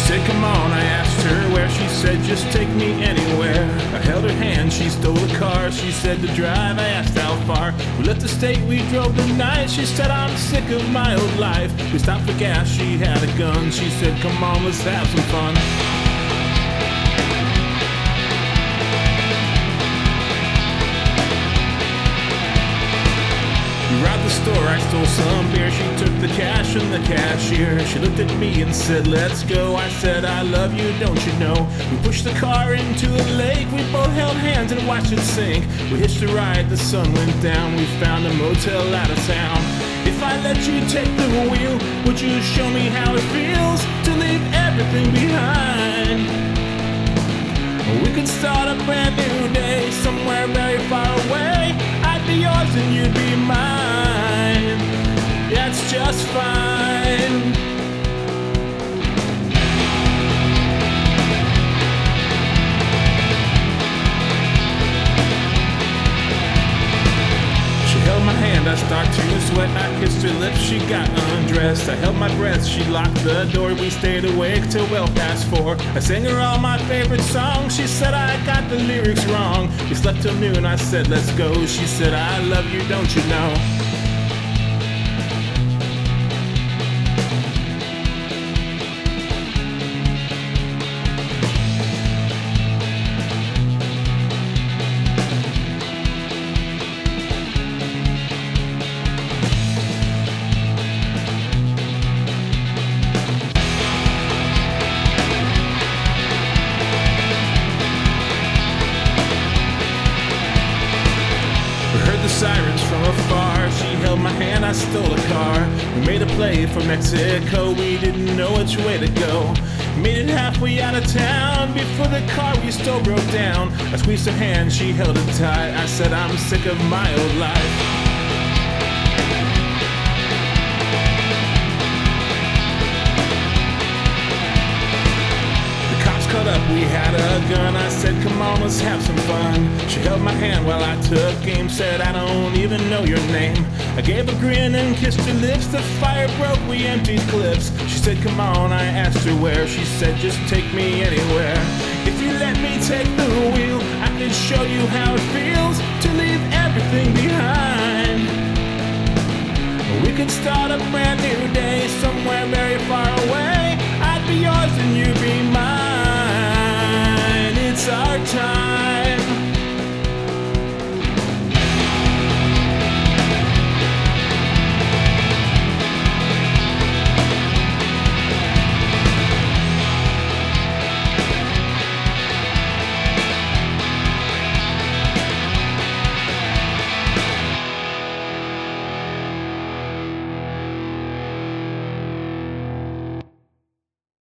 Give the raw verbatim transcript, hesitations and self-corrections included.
said, come on, I asked her where. She said, just take me anywhere. I held her hand, she stole a car. She said to drive, I asked how far. We left the state, we drove the night. She said, I'm sick of my old life. We stopped for gas, she had a gun. She said, come on, let's have some fun. We robbed the store, I stole some beer. She took the cash from the cashier. She looked at me and said, let's go. I said, I love you, don't you know? We pushed the car into a lake. We both held hands and watched it sink. We hitched a ride, the sun went down. We found a motel out of town. If I let you take the wheel, would you show me how it feels to leave everything behind? We could start a brand new day somewhere very far away. I'd be yours and you'd be mine. That's just fine. She held my hand, I started to sweat. I kissed her lips, she got undressed. I held my breath, she locked the door. We stayed awake till well past four. I sang her all my favorite songs. She said I got the lyrics wrong. We slept till noon, I said let's go. She said I love you, don't you know? Sirens from afar. She held my hand, I stole a car. We made a play for Mexico. We didn't know which way to go. Made it halfway out of town before the car we stole broke down. I squeezed her hand, she held it tight. I said I'm sick of my old life. Up, we had a gun. I said, come on, let's have some fun. She held my hand while I took aim. Said, I don't even know your name. I gave a grin and kissed her lips. The fire broke, we emptied clips. She said, come on, I asked her where. She said, just take me anywhere. If you let me take the wheel, I can show you how it feels to leave everything behind. We could start a brand new day somewhere very